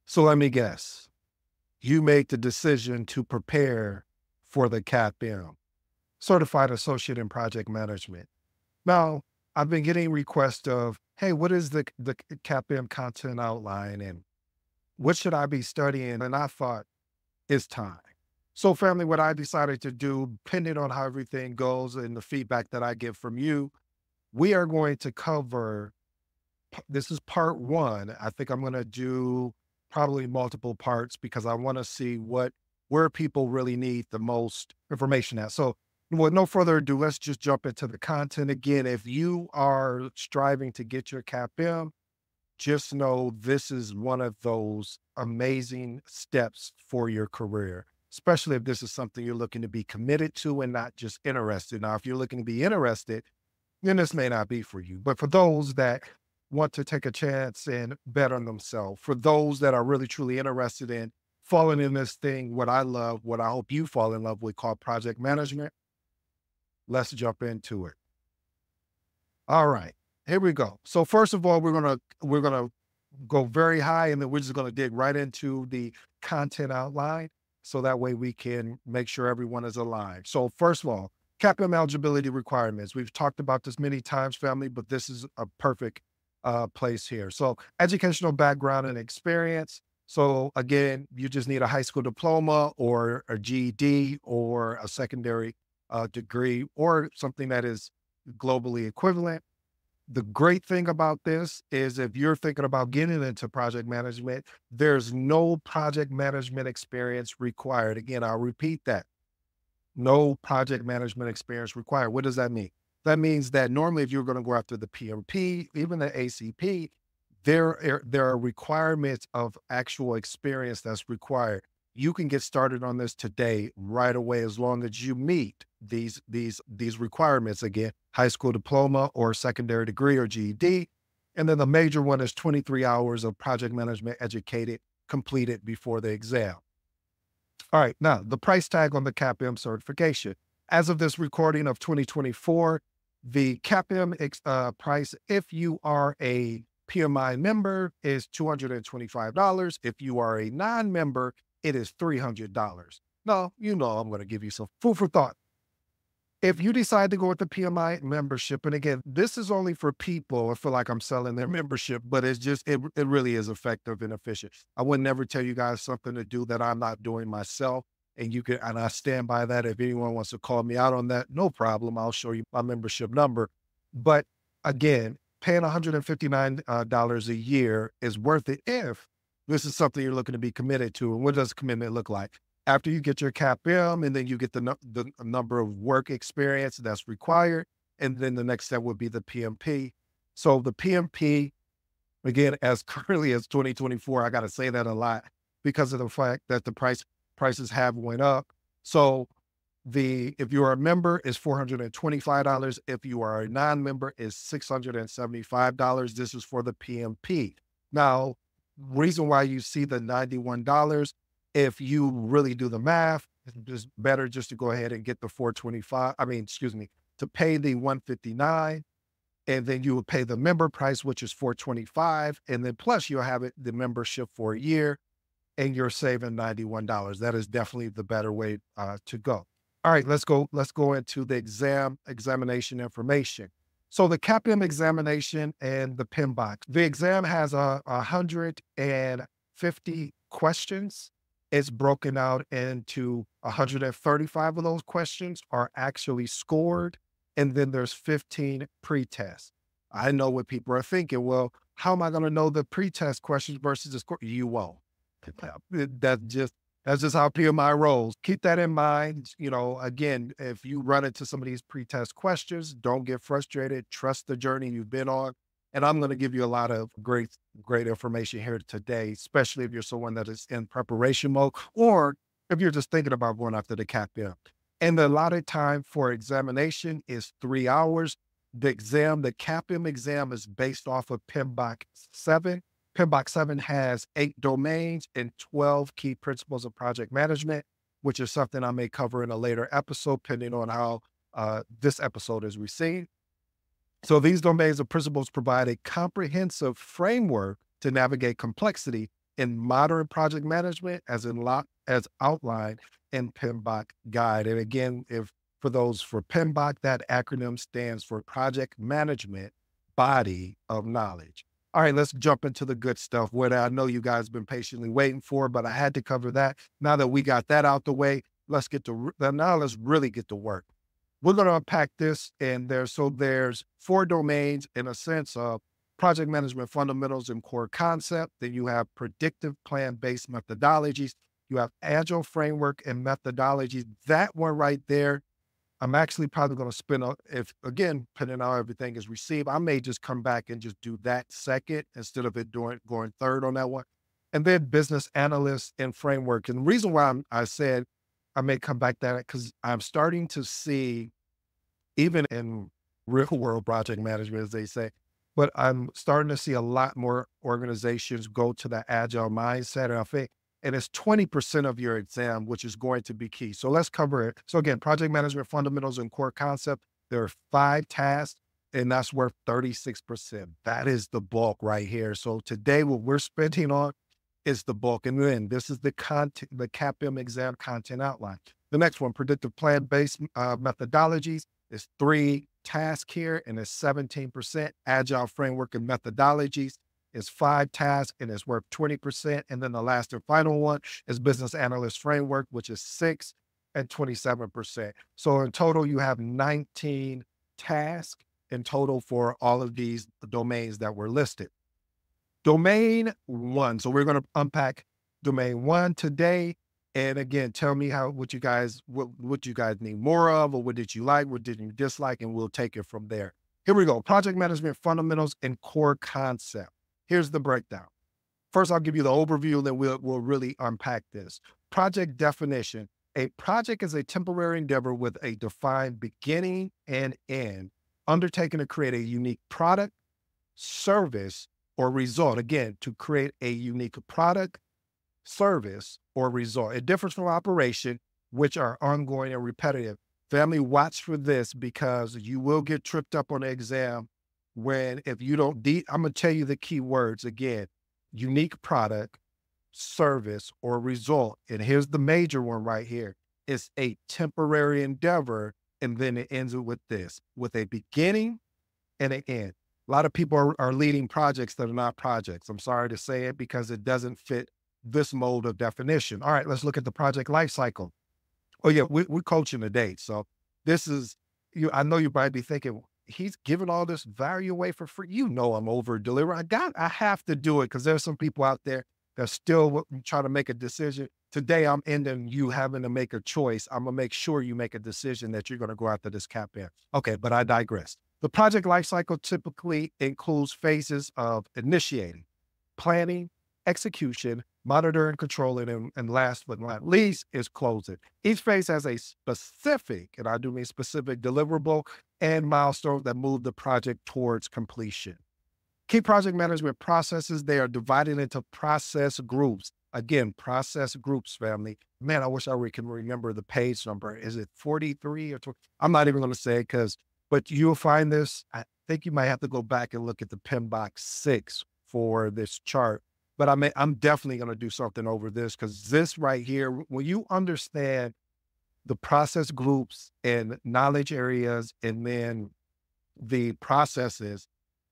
So let me guess. You made the decision to prepare for the CAPM, Certified Associate in Project Management. Now, I've been getting requests of, hey, what is the CAPM content outline and what should I be studying? And I thought, it's time. So, family, what I decided to do, depending on how everything goes and the feedback that I get from you, we are going to cover this is part one. I think I'm going to do probably multiple parts because I want to see where people really need the most information at. So, with no further ado, let's just jump into the content again. If you are striving to get your CAPM, just know this is one of those amazing steps for your career, especially if this is something you're looking to be committed to and not just interested. Now, if you're looking to be interested, then this may not be for you. But for those that want to take a chance and bet on themselves, for those that are really truly interested in falling in this thing, what I love, what I hope you fall in love with, called project management, let's jump into it. All right, here we go. So first of all, we're gonna go very high, and then we're just gonna dig right into the content outline, so that way we can make sure everyone is aligned. So first of all, CAPM eligibility requirements. We've talked about this many times, family, but this is a perfect place here. So educational background and experience. So again, you just need a high school diploma or a GED or a secondary degree or something that is globally equivalent. The great thing about this is if you're thinking about getting into project management, there's no project management experience required. Again, I'll repeat that. No project management experience required. What does that mean? That means that normally if you're going to go after the PMP, even the ACP, there are requirements of actual experience that's required. You can get started on this today, right away, as long as you meet these requirements. Again, high school diploma or secondary degree or GED. And then the major one is 23 hours of project management educated completed before the exam. All right, now the price tag on the CAPM certification. As of this recording of 2024, the CAPM price, if you are a PMI member, is $225. If you are a non-member, it is $300. Now, you know I'm going to give you some food for thought. If you decide to go with the PMI membership, and again, this is only for people, I feel like I'm selling their membership, but it really is effective and efficient. I would never tell you guys something to do that I'm not doing myself. And I stand by that. If anyone wants to call me out on that, no problem. I'll show you my membership number. But again, paying $159 a year is worth it if this is something you're looking to be committed to. And what does commitment look like? After you get your CAPM and then you get the number of work experience that's required. And then the next step would be the PMP. So the PMP, again, as currently as 2024, I got to say that a lot because of the fact that the prices have went up. So if you are a member is $425. If you are a non-member is $675. This is for the PMP. Now, reason why you see the $91, if you really do the math, it's just better just to go ahead and get the 425. To pay the 159, and then you would pay the member price, which is 425, and then plus you'll have the membership for a year, and you're saving $91. That is definitely the better way to go. All right, let's go into the examination information. So the CAPM examination and the PMBOK. The exam has 150 questions. It's broken out into 135 of those questions are actually scored, and then there's 15 pre-tests. I know what people are thinking. Well, how am I going to know the pre-test questions versus the score? You won't. That's just how PMI rolls. Keep that in mind. Again, if you run into some of these pre-test questions, don't get frustrated. Trust the journey you've been on. And I'm going to give you a lot of great information here today, especially if you're someone that is in preparation mode, or if you're just thinking about going after the CAPM. And the allotted time for examination is 3 hours. The CAPM exam is based off of PMBOK 7. PMBOK 7 has 8 domains and 12 key principles of project management, which is something I may cover in a later episode, depending on how this episode is received. So these domains of principles provide a comprehensive framework to navigate complexity in modern project management as outlined in PMBOK guide. And again, if for those for PMBOK, that acronym stands for Project Management Body of Knowledge. All right, let's jump into the good stuff, what I know you guys been patiently waiting for, but I had to cover that. Now that we got that out the way, let's really get to work. We're going to unpack this, and there's 4 domains in a sense of project management fundamentals and core concept. Then you have predictive plan-based methodologies. You have agile framework and methodologies. That one right there, I'm actually probably going to spin up, if again, depending on how everything is received, I may just come back and just do that second instead of it going third on that one. And then business analysts and framework. And the reason why I said I may come back to that, because I'm starting to see, even in real world project management, as they say, but I'm starting to see a lot more organizations go to the agile mindset. And I think, and it's 20% of your exam, which is going to be key. So let's cover it. So again, project management fundamentals and core concept, there are 5 tasks, and that's worth 36%. That is the bulk right here. So today, what we're spending on is the bulk. And then this is the content, the CAPM exam content outline. The next one, predictive plan-based methodologies, is 3 tasks here, and it's 17%. Agile framework and methodologies is 5 tasks, and it's worth 20%. And then the last and final one is business analyst framework, which is 6 and 27%. So in total, you have 19 tasks in total for all of these domains that were listed. Domain 1. So we're going to unpack domain 1 today. And again, tell me what you guys need more of, or what did you like, what did you dislike, and we'll take it from there. Here we go. Project management fundamentals and core concept. Here's the breakdown. First, I'll give you the overview, then we'll really unpack this. Project definition. A project is a temporary endeavor with a defined beginning and end, undertaken to create a unique product, service, or result. Again, to create a unique product, service, or result. It differs from operation, which are ongoing and repetitive. Family, watch for this, because you will get tripped up on the exam if you don't, I'm going to tell you the key words again: unique product, service, or result. And here's the major one right here. It's a temporary endeavor. And then it ends with this, with a beginning and an end. A lot of people are leading projects that are not projects. I'm sorry to say it, because it doesn't fit this mold of definition. All right, let's look at the project life cycle. Oh yeah, we're coaching today. So this is, I know you might be thinking, he's giving all this value away for free. You know, I'm over delivering. I have to do it, because there's some people out there that still trying to make a decision. Today, I'm ending you having to make a choice. I'm going to make sure you make a decision that you're going to go after this CAPM. Okay, but I digress. The project lifecycle typically includes phases of initiating, planning, execution, monitoring, controlling, and last but not least is closing. Each phase has a specific, and I do mean specific, deliverable and milestone that move the project towards completion. Key project management processes, they are divided into process groups. Again, process groups, family. Man, I wish I can remember the page number. Is it 43 or 20? I'm not even going to say it, but you'll find this. I think you might have to go back and look at the PMBOK 6 for this chart. But I'm definitely going to do something over this, because this right here, when you understand the process groups and knowledge areas, and then the processes,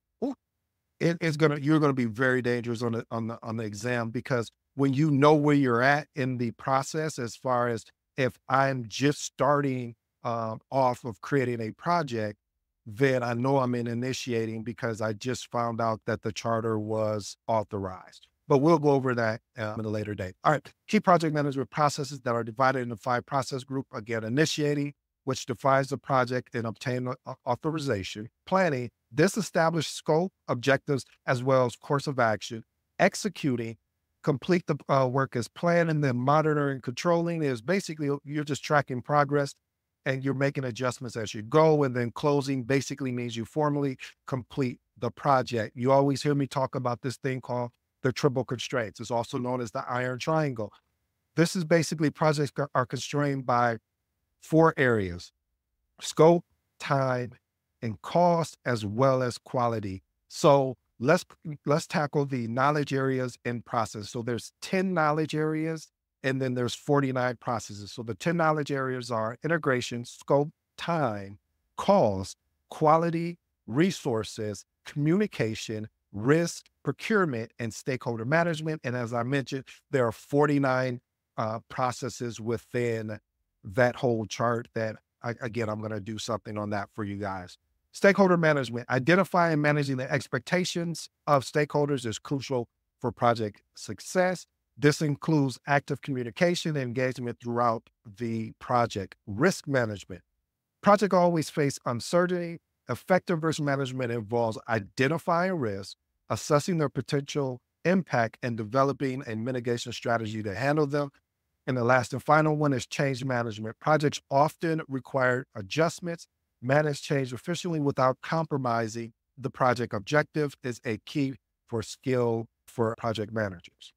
you're going to be very dangerous on the exam, because when you know where you're at in the process, as far as if I'm just starting off of creating a project, then I know I'm in initiating, because I just found out that the charter was authorized. But we'll go over that in a later date. All right, key project management processes that are divided into 5 process groups. Again, initiating, which defines the project and obtain authorization. Planning, this establishes scope, objectives, as well as course of action. Executing, complete the work as planned. And then monitoring, controlling is basically you're just tracking progress and you're making adjustments as you go. And then closing basically means you formally complete the project. You always hear me talk about this thing called the triple constraints. It's also known as the iron triangle. This is basically projects are constrained by 4 areas: scope, time, and cost, as well as quality. So let's let's tackle the knowledge areas and process. So there's 10 knowledge areas and then there's 49 processes. So the 10 knowledge areas are integration, scope, time, cost, quality, resources, communication, risk, procurement, and stakeholder management. And as I mentioned, there are 49 processes within that whole chart that again, I'm going to do something on that for you guys. Stakeholder management, identifying and managing the expectations of stakeholders is crucial for project success. This includes active communication and engagement throughout the project. Risk management. Project always face uncertainty. Effective risk management involves identifying risks, assessing their potential impact, and developing a mitigation strategy to handle them. And the last and final one is change management. Projects often require adjustments. Manage change efficiently without compromising the project objective is a key for skill for project managers.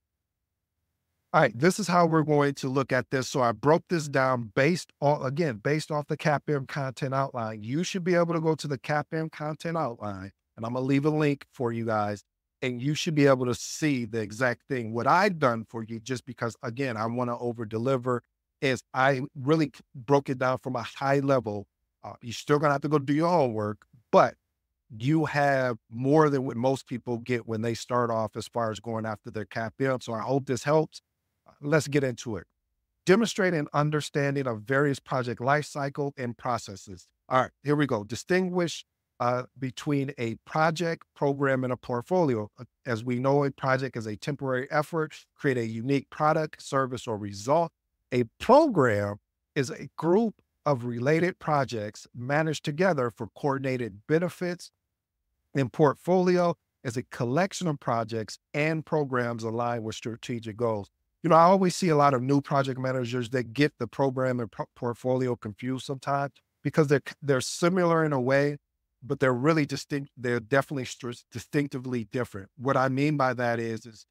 All right, this is how we're going to look at this. So I broke this down based on, again, based off the CAPM content outline. You should be able to go to the CAPM content outline, and I'm going to leave a link for you guys, and you should be able to see the exact thing. What I've done for you, just because, again, I want to over deliver, is I really broke it down from a high level. You're still going to have to go do your homework, but you have more than what most people get when they start off as far as going after their CAPM. So I hope this helps. Let's get into it. Demonstrate an understanding of various project life cycle and processes. All right, here we go. Distinguish between a project, program, and a portfolio. As we know, a project is a temporary effort, create a unique product, service, or result. A program is a group of related projects managed together for coordinated benefits. And portfolio is a collection of projects and programs aligned with strategic goals. You know, I always see a lot of new project managers that get the program and portfolio confused sometimes because they're similar in a way, but they're really distinct. They're definitely distinctively different. What I mean by that is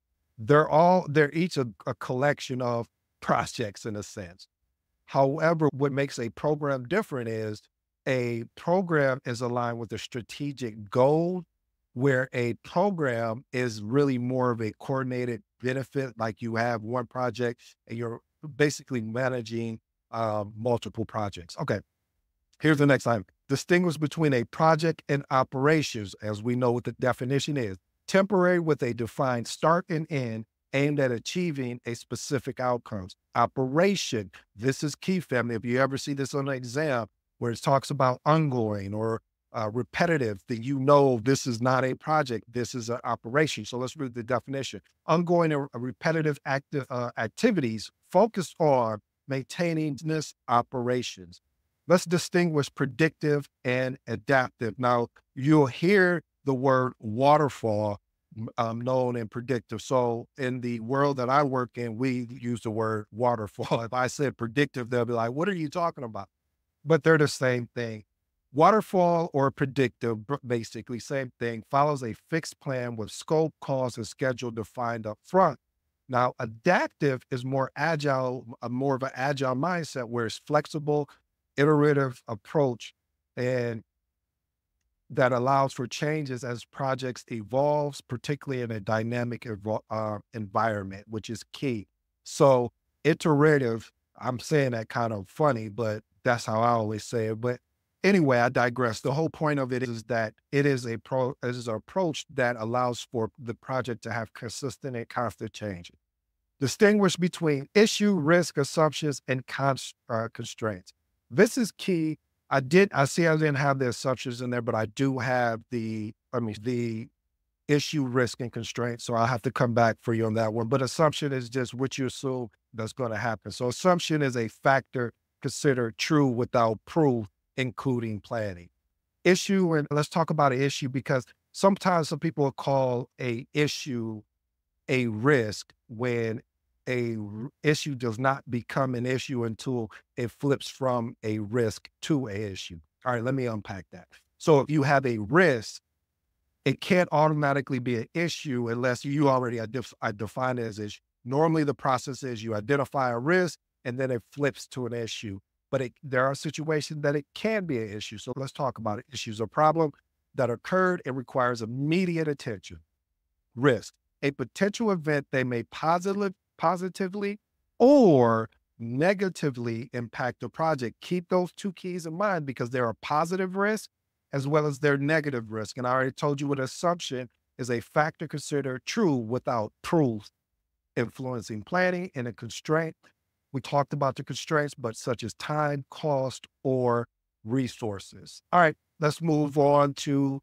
they're each a collection of projects in a sense. However, what makes a program different is a program is aligned with a strategic goal, where a program is really more of a coordinated benefit, like you have one project and you're basically managing multiple projects. Okay, here's the next item. Distinguish between a project and operations, as we know what the definition is. Temporary with a defined start and end aimed at achieving a specific outcomes. Operation, this is key, family. If you ever see this on an exam where it talks about ongoing or repetitive, then you know this is not a project, this is an operation. So let's read the definition. Ongoing and repetitive activities focused on maintaining business operations. Let's distinguish predictive and adaptive. Now, you'll hear the word waterfall known and predictive. So in the world that I work in, we use the word waterfall. If I said predictive, they'll be like, what are you talking about? But they're the same thing. Waterfall or predictive, basically same thing, follows a fixed plan with scope, cost, and schedule defined up front. Now, adaptive is more agile, more of an agile mindset where it's flexible, iterative approach, and that allows for changes as projects evolves, particularly in a dynamic environment, which is key. So iterative, I'm saying that kind of funny, but that's how I always say it. But anyway, I digress. The whole point of it is that it is an approach that allows for the project to have consistent and constant change. Distinguish between issue, risk, assumptions, and constraints. This is key. I see I didn't have the assumptions in there, but I do have the issue, risk, and constraint. So I'll have to come back for you on that one. But assumption is just what you assume that's going to happen. So assumption is a factor considered true without proof, including planning. Issue, and let's talk about an issue because sometimes some people call a issue a risk when issue does not become an issue until it flips from a risk to a issue. All right, let me unpack that. So if you have a risk, it can't automatically be an issue unless you already define it as issue. Normally the process is you identify a risk and then it flips to an issue. But there are situations that it can be an issue. So let's talk about it. Issues or problem. that occurred and requires immediate attention. Risk, a potential event they may positively or negatively impact the project. Keep those two keys in mind because there are positive risks as well as their negative risk. And I already told you what assumption is a factor considered true without proof, influencing planning and a constraint. We talked about the constraints, but such as time, cost, or resources. All right, let's move on to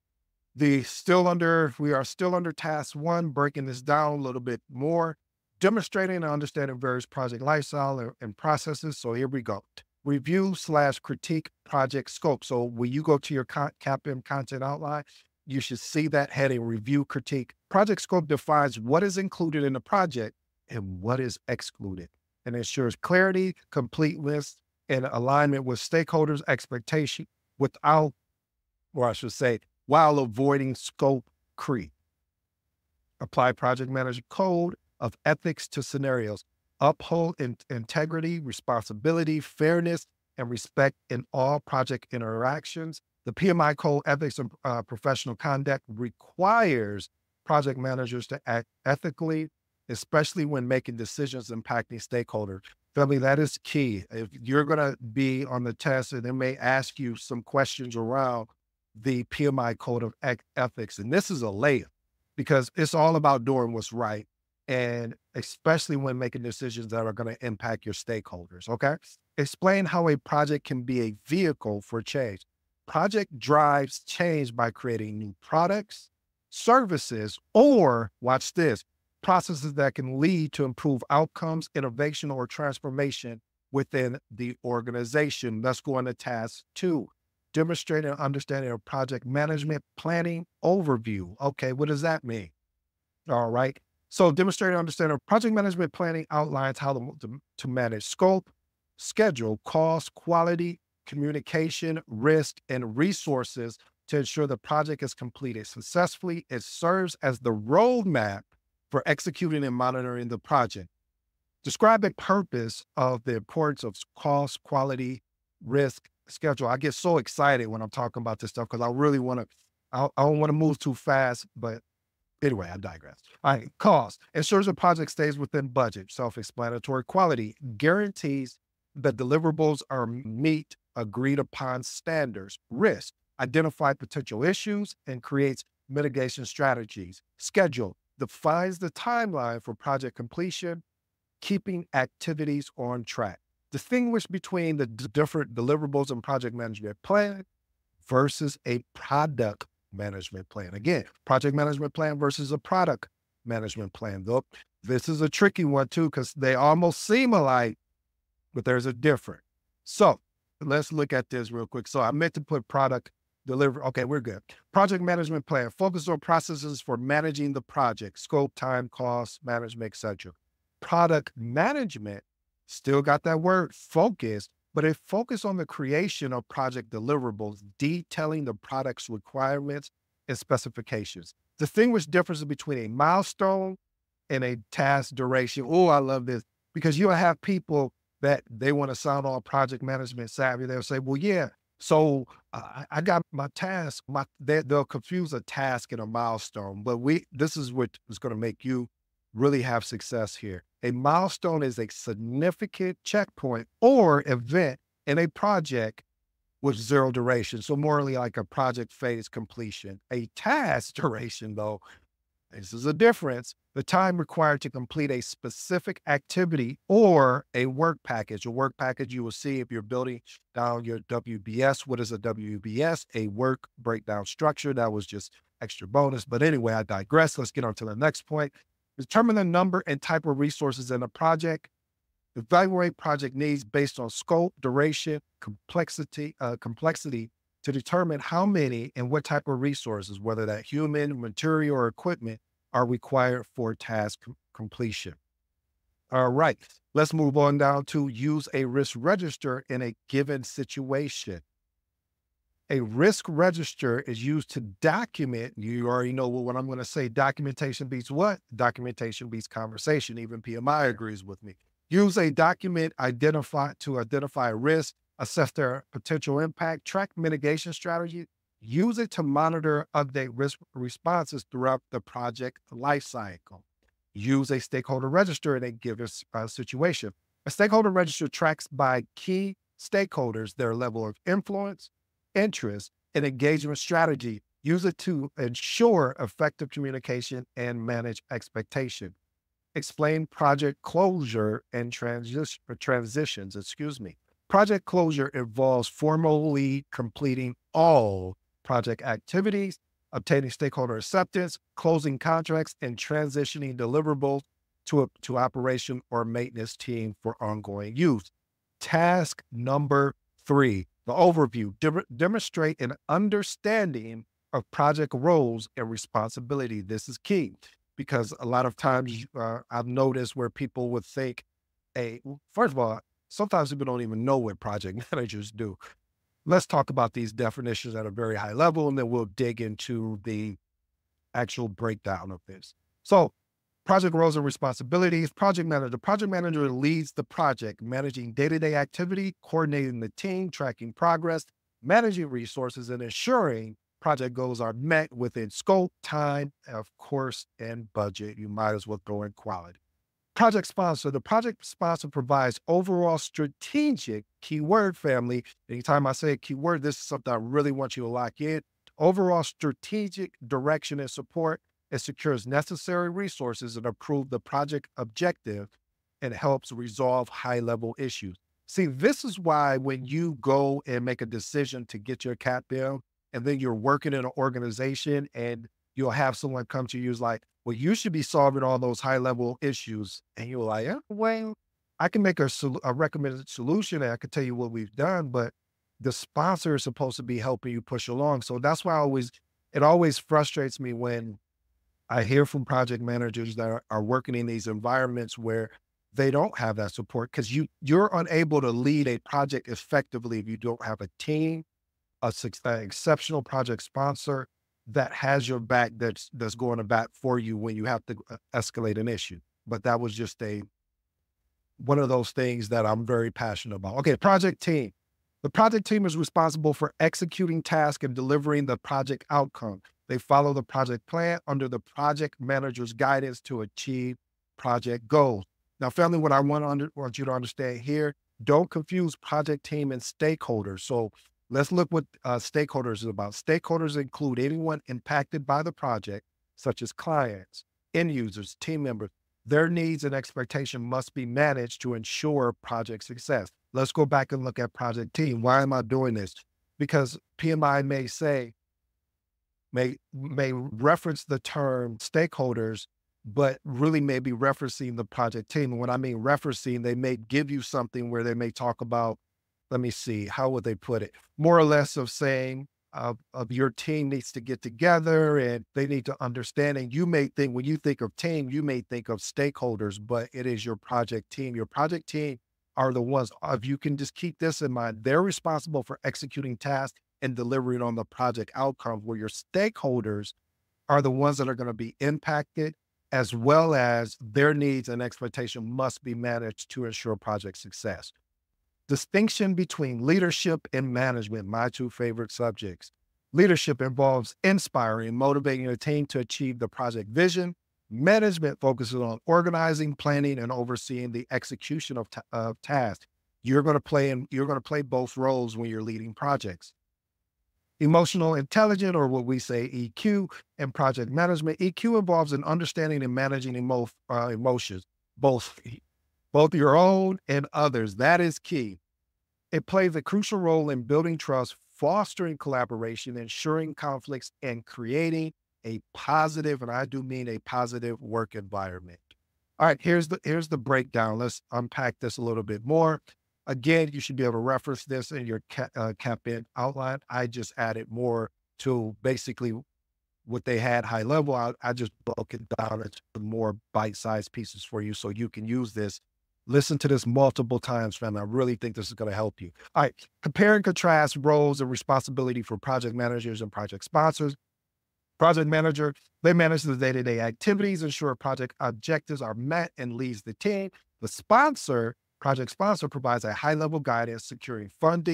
we are still under task one, breaking this down a little bit more, demonstrating and understanding various project lifestyle and processes. So here we go. Review/critique project scope. So when you go to your CAPM content outline, you should see that heading, review, critique. Project scope defines what is included in the project and what is excluded, and ensures clarity, completeness, and alignment with stakeholders' expectation without, or I should say, while avoiding scope creep. Apply project manager code of ethics to scenarios. Uphold integrity, responsibility, fairness, and respect in all project interactions. The PMI code ethics and professional conduct requires project managers to act ethically, especially when making decisions impacting stakeholders. Family, that is key. If you're going to be on the test and they may ask you some questions around the PMI code of ethics, and this is a layer because it's all about doing what's right, and especially when making decisions that are going to impact your stakeholders, okay? Explain how a project can be a vehicle for change. Project drives change by creating new products, services, or, watch this, processes that can lead to improved outcomes, innovation, or transformation within the organization. Let's go on to task two. Demonstrate an understanding of project management planning overview. Okay, what does that mean? All right. So demonstrate an understanding of project management planning outlines how to manage scope, schedule, cost, quality, communication, risk, and resources to ensure the project is completed successfully. It serves as the roadmap for executing and monitoring the project. Describe the purpose of the importance of cost, quality, risk, schedule. I get so excited when I'm talking about this stuff because I really want to, I don't want to move too fast, but anyway, I digress. All right, cost. Ensures the project stays within budget. Self-explanatory. Quality. Guarantees that deliverables are meet agreed upon standards. Risk. Identify potential issues and creates mitigation strategies. Schedule. Defines the timeline for project completion, keeping activities on track. Distinguish between the different deliverables and project management plan versus a product management plan. Again, project management plan versus a product management plan. Though this is a tricky one too, because they almost seem alike, but there's a difference. So let's look at this real quick. So I meant to put product deliver. Okay, we're good. Project management plan. Focus on processes for managing the project, scope, time, cost, management, etc. Product management, still got that word focus, but it focus on the creation of project deliverables, detailing the product's requirements and specifications. Distinguish differences between a milestone and a task duration. Oh, I love this because you'll have people that they want to sound all project management savvy. They'll say, well, yeah, so I got my task. They'll confuse a task and a milestone, but this is what is going to make you really have success here. A milestone is a significant checkpoint or event in a project with zero duration. So morally like a project phase completion. A task duration though, this is a difference. The time required to complete a specific activity or a work package. A work package you will see if you're building down your WBS. What is a WBS? A work breakdown structure. That was just extra bonus. But anyway, I digress. Let's get on to the next point. Determine the number and type of resources in a project. Evaluate project needs based on scope, duration, complexity to determine how many and what type of resources, whether that human, material, or equipment, are required for task completion. All right, let's move on down to use a risk register in a given situation. A risk register is used to document, you already know what I'm going to say, documentation beats what? Documentation beats conversation. Even PMI agrees with me. Use a document to identify risk, assess their potential impact, track mitigation strategy, Use it to monitor, update risk responses throughout the project lifecycle. Use a stakeholder register and a given situation. A stakeholder register tracks by key stakeholders their level of influence, interest, and engagement strategy. Use it to ensure effective communication and manage expectation. Explain project closure and transitions. Project closure involves formally completing all project activities, obtaining stakeholder acceptance, closing contracts, and transitioning deliverables to operation or maintenance team for ongoing use. Task number 3, the overview. Demonstrate an understanding of project roles and responsibility. This is key because a lot of times I've noticed where people would think, first of all, sometimes people don't even know what project managers do. Let's talk about these definitions at a very high level, and then we'll dig into the actual breakdown of this. So, project roles and responsibilities. Project manager. The project manager leads the project, managing day-to-day activity, coordinating the team, tracking progress, managing resources, and ensuring project goals are met within scope, time, of course, and budget. You might as well throw in quality. Project sponsor. The project sponsor provides overall strategic keyword family. Anytime I say a keyword, this is something I really want you to lock in. Overall strategic direction and support. It secures necessary resources and improves the project objective and helps resolve high-level issues. See, this is why when you go and make a decision to get your CAPM, and then you're working in an organization and you'll have someone come to you who's like, well, you should be solving all those high-level issues. And you're like, yeah, well, I can make a recommended solution and I can tell you what we've done, but the sponsor is supposed to be helping you push along. So that's why it always frustrates me when I hear from project managers that are working in these environments where they don't have that support because you're unable to lead a project effectively if you don't have a team, an exceptional project sponsor that has your back, that's going to bat for you when you have to escalate an issue. But that was just one of those things that I'm very passionate about. Okay, project team. The project team is responsible for executing tasks and delivering the project outcome. They follow the project plan under the project manager's guidance to achieve project goals. Now, family, what I want you to understand here, don't confuse project team and stakeholders. So let's look what stakeholders is about. Stakeholders include anyone impacted by the project, such as clients, end users, team members. Their needs and expectation must be managed to ensure project success. Let's go back and look at project team. Why am I doing this? Because PMI may reference the term stakeholders, but really may be referencing the project team. And when I mean referencing, they may give you something where they may talk about, let me see, how would they put it? More or less of saying of your team needs to get together and they need to understand. And you may think, when you think of team, you may think of stakeholders, but it is your project team. Your project team are the ones, if you can just keep this in mind, they're responsible for executing tasks and delivering on the project outcomes, where your stakeholders are the ones that are going to be impacted, as well as their needs and expectation must be managed to ensure project success. Distinction between leadership and management, my two favorite subjects. Leadership involves inspiring and motivating a team to achieve the project vision. Management focuses on organizing, planning, and overseeing the execution of tasks. You're going to play both roles when you're leading projects. Emotional intelligence, or what we say EQ, and project management. EQ involves an understanding and managing emotions, both your own and others. That is key. It plays a crucial role in building trust, fostering collaboration, ensuring conflicts, and creating a positive, and I do mean a positive, work environment. All right, here's the breakdown. Let's unpack this a little bit more. Again, you should be able to reference this in your CAPM outline. I just added more to basically what they had high level. I just broke it down into more bite-sized pieces for you so you can use this. Listen to this multiple times, fam. I really think this is going to help you. All right, compare and contrast roles and responsibility for project managers and project sponsors. Project manager, they manage the day-to-day activities, ensure project objectives are met, and leads the team. The project sponsor provides a high-level guidance, securing funding,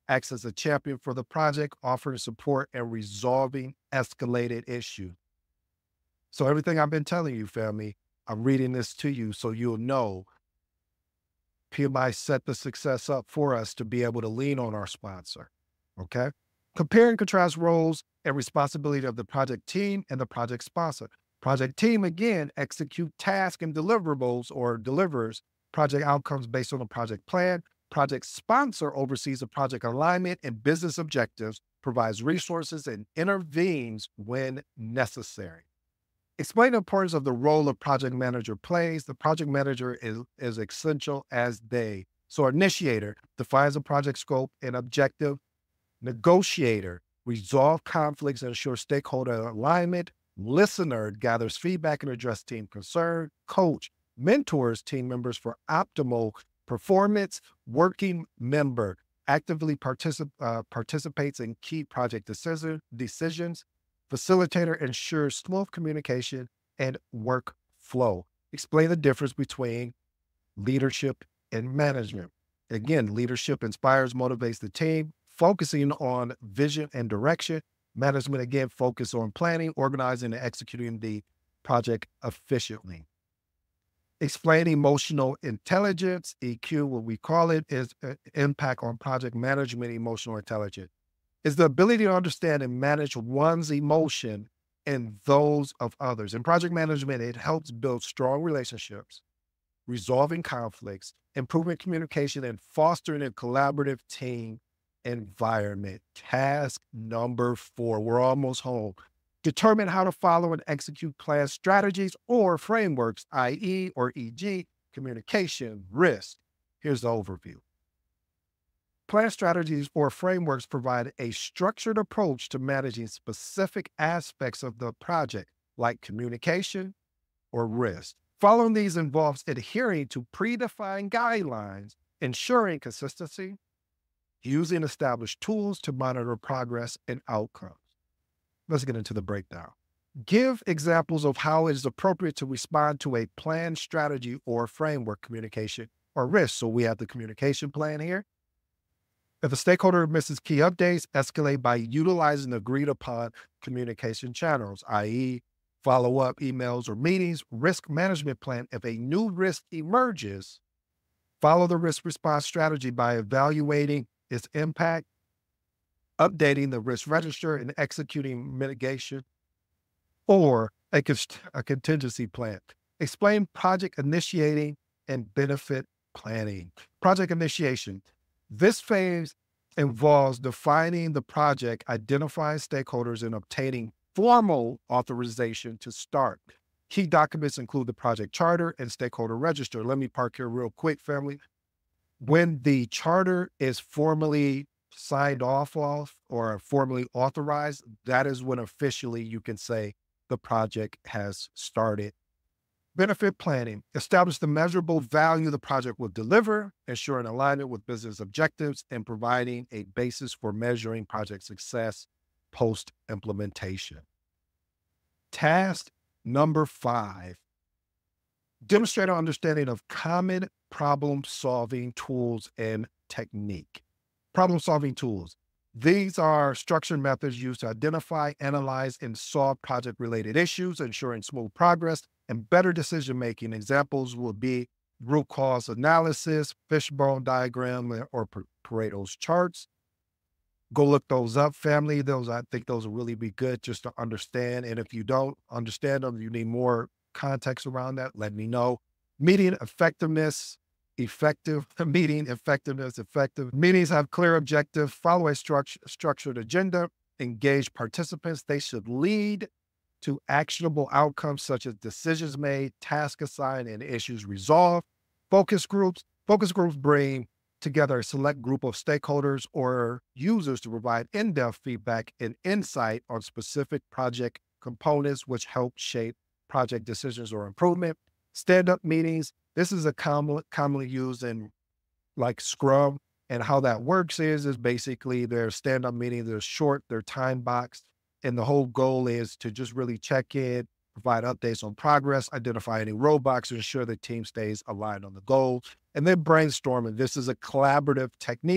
acts as a champion for the project, offering support and resolving escalated issues. So everything I've been telling you, family, I'm reading this to you so you'll know PMI set the success up for us to be able to lean on our sponsor. Okay. Compare and contrast roles and responsibility of the project team and the project sponsor. Project team, again, execute tasks and deliverables or delivers project outcomes based on a project plan. Project sponsor oversees the project alignment and business objectives, provides resources, and intervenes when necessary. Explain the importance of the role a project manager plays. The project manager is essential as they. So initiator defines the project scope and objective. Negotiator resolve conflicts and ensure stakeholder alignment. Listener gathers feedback and address team concern. Coach mentors team members for optimal performance. Working member actively participates in key project decisions. Facilitator ensures smooth communication and workflow. Explain the difference between leadership and management. Again, leadership inspires, motivates the team, focusing on vision and direction. Management, again, focus on planning, organizing, and executing the project efficiently. Explain emotional intelligence, EQ, what we call it, is impact on project management. Emotional intelligence is the ability to understand and manage one's emotion and those of others. In project management, it helps build strong relationships, resolving conflicts, improving communication, and fostering a collaborative team environment. Task number 4, we're almost home. Determine how to follow and execute plan strategies or frameworks, i.e. or e.g., communication, risk. Here's the overview. Plan strategies or frameworks provide a structured approach to managing specific aspects of the project, like communication or risk. Following these involves adhering to predefined guidelines, ensuring consistency, using established tools to monitor progress and outcomes. Let's get into the breakdown. Give examples of how it is appropriate to respond to a plan, strategy, or framework, communication, or risk. So we have the communication plan here. If a stakeholder misses key updates, escalate by utilizing agreed upon communication channels, i.e. follow-up emails or meetings. Risk management plan. If a new risk emerges, follow the risk response strategy by evaluating its impact, updating the risk register, and executing mitigation, or a contingency plan. Explain project initiating and benefit planning. Project initiation. This phase involves defining the project, identifying stakeholders, and obtaining formal authorization to start. Key documents include the project charter and stakeholder register. Let me park here real quick, family. When the charter is formally signed off or formally authorized, that is when officially you can say the project has started. Benefit planning. Establish the measurable value the project will deliver, ensuring alignment with business objectives, and providing a basis for measuring project success post-implementation. Task number 5. Demonstrate an understanding of common problem-solving tools and technique. Problem-solving tools. These are structured methods used to identify, analyze, and solve project-related issues, ensuring smooth progress and better decision-making. Examples will be root cause analysis, fishbone diagram, or Pareto's charts. Go look those up, family. I think those will really be good just to understand. And if you don't understand them, you need more context around that, let me know. Meeting effectiveness. Effective meetings have clear objectives, follow a structured agenda, engage participants. They should lead to actionable outcomes such as decisions made, tasks assigned, and issues resolved. Focus groups bring together a select group of stakeholders or users to provide in-depth feedback and insight on specific project components, which help shape project decisions or improvement. Stand-up meetings. This is a commonly used in like Scrum, and how that works is basically their stand-up meetings. They're short, they're time boxed, and the whole goal is to just really check in, provide updates on progress, identify any roadblocks, ensure the team stays aligned on the goal. And then brainstorming. This is a collaborative technique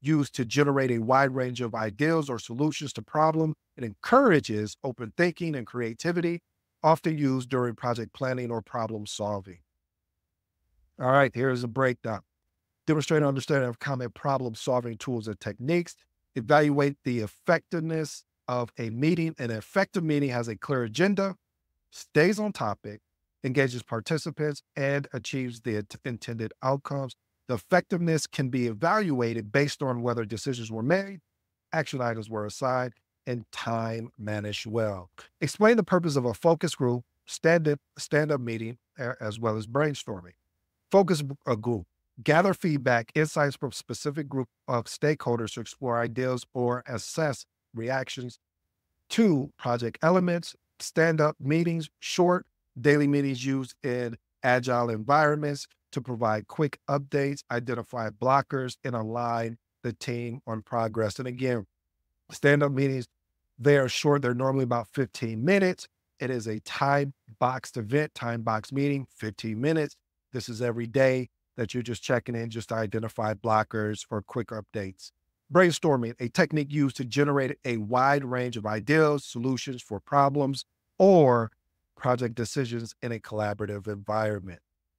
used to generate a wide range of ideas or solutions to problems. It encourages open thinking and creativity, often used during project planning or problem solving. All right, here's a breakdown. Demonstrate an understanding of common problem solving tools and techniques. Evaluate the effectiveness of a meeting. An effective meeting has a clear agenda, stays on topic, engages participants, and achieves the intended outcomes. The effectiveness can be evaluated based on whether decisions were made, action items were assigned, and time managed well. Explain the purpose of a focus group, stand-up meeting, as well as brainstorming. Focus a group. Gather feedback, insights from specific group of stakeholders to explore ideas or assess reactions. 2, project elements, stand-up meetings, short daily meetings used in agile environments to provide quick updates, identify blockers, and align the team on progress. And again, stand-up meetings, they are short. They're normally about 15 minutes. It is a time-boxed event, time-boxed meeting, 15 minutes. This is every day that you're just checking in just to identify blockers or quick updates. Brainstorming, a technique used to generate a wide range of ideas, solutions for problems, or project decisions in a collaborative environment.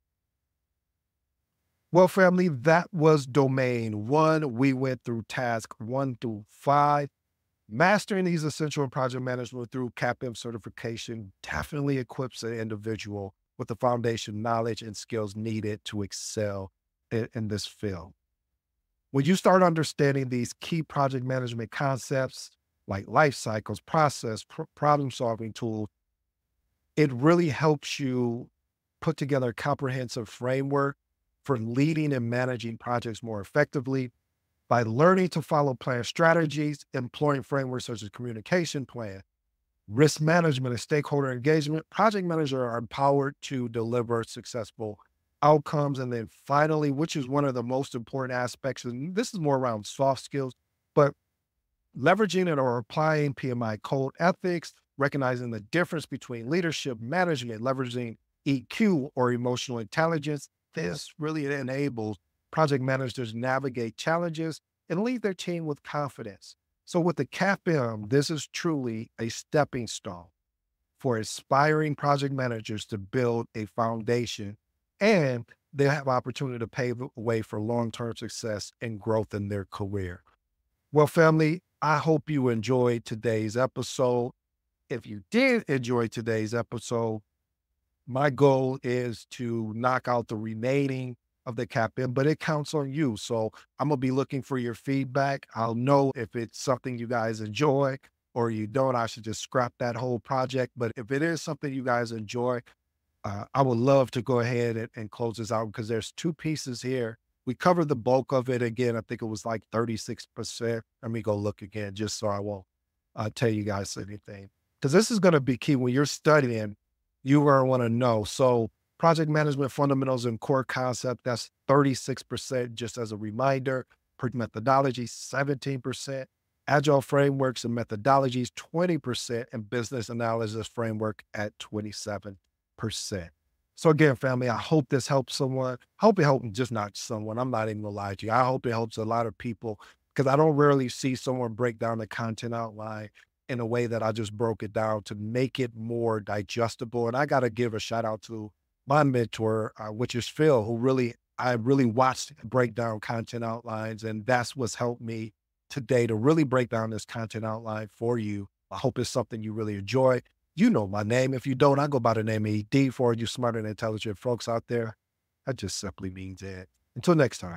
Well, family, that was domain 1. We went through task 1 through 5. Mastering these essential in project management through CAPM certification definitely equips an individual with the foundation knowledge and skills needed to excel in this field. When you start understanding these key project management concepts like life cycles, process, problem solving tools, it really helps you put together a comprehensive framework for leading and managing projects more effectively. By learning to follow plan strategies, employing frameworks such as communication plan, risk management, and stakeholder engagement, project managers are empowered to deliver successful outcomes. And then finally, which is one of the most important aspects, and this is more around soft skills, but leveraging it or applying PMI code ethics, recognizing the difference between leadership, management, leveraging EQ or emotional intelligence. This really enables project managers to navigate challenges and lead their team with confidence. So with the CAPM, this is truly a stepping stone for aspiring project managers to build a foundation, and they have opportunity to pave the way for long-term success and growth in their career. Well, family, I hope you enjoyed today's episode. If you did enjoy today's episode, my goal is to knock out the remaining of the CAPM, but it counts on you. So I'm going to be looking for your feedback. I'll know if it's something you guys enjoy or you don't. I should just scrap that whole project. But if it is something you guys enjoy, I would love to go ahead and close this out because there's 2 pieces here. We covered the bulk of it. Again, I think it was like 36%. Let me go look again just so I won't tell you guys anything. Because this is going to be key when you're studying. You want to know. So project management fundamentals and core concept, that's 36%, just as a reminder. Methodology, 17%. Agile frameworks and methodologies, 20%. And business analysis framework at 27%. So again, family, I hope this helps someone. I hope it helps just not someone. I'm not even gonna lie to you. I hope it helps a lot of people because I don't rarely see someone break down the content outline in a way that I just broke it down to make it more digestible. And I got to give a shout out to my mentor, which is Phil, who I really watched break down content outlines. And that's what's helped me today to really break down this content outline for you. I hope it's something you really enjoy. You know my name. If you don't, I go by the name ED for you smart and intelligent folks out there. That just simply means it. Until next time.